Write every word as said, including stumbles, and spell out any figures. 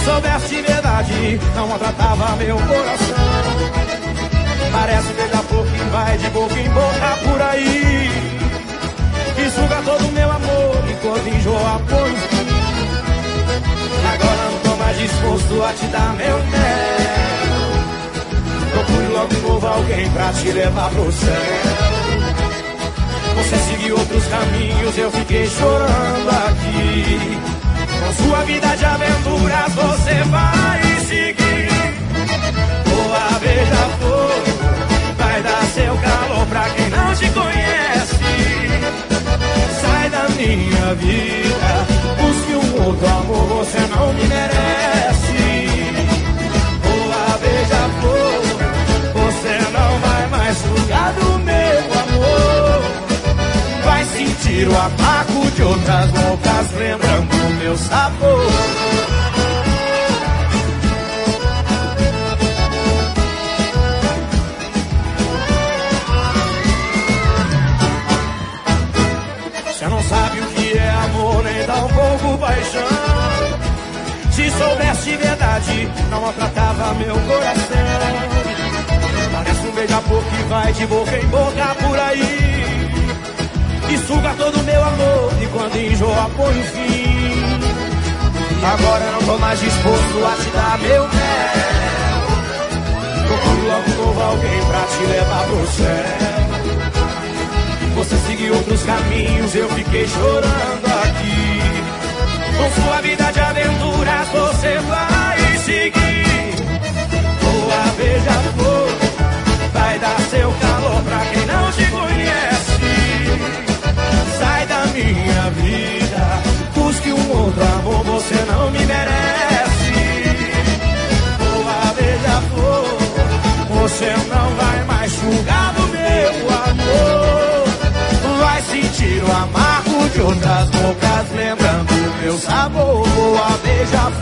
soubesse de verdade, não maltratava meu coração. Parece beija-flor que vai de boca em boca por aí, e suga todo o meu amor enquanto enjoa por fim. Agora não tô mais disposto a te dar meu mel. Procure logo de novo alguém pra te levar pro céu. Você seguiu outros caminhos, eu fiquei chorando aqui. Com sua vida de aventuras você vai seguir. Boa beija-flor, vai dar seu calor pra quem não te conhece. Sai da minha vida, busque um outro amor, você não me merece. Boa beija-flor, você não vai mais sugar do meu amor. Vai sentir o amargo de outras bocas, lembrando o meu sabor. Você não sabe o que é amor, nem dá um pouco paixão. Se soubesse de verdade, não maltratava meu coração. Parece um beija-flor que vai de boca em boca por aí, e suga todo o meu amor, e quando enjoa põe um fim. Agora não tô mais disposto a te dar meu mel. Procuro logo novo alguém pra te levar pro céu. Você seguiu outros caminhos, eu fiquei chorando aqui. Com sua vida de aventuras você vai seguir. Boa beija-flor, vai dar seu calor pra quem não te conhece. Sai da minha vida, busque um outro amor, você não me merece. Boa beija-flor, você não vai mais sugar do meu amor. Vai sentir o amargo de outras bocas, lembrando o meu sabor. Boa beija-flor.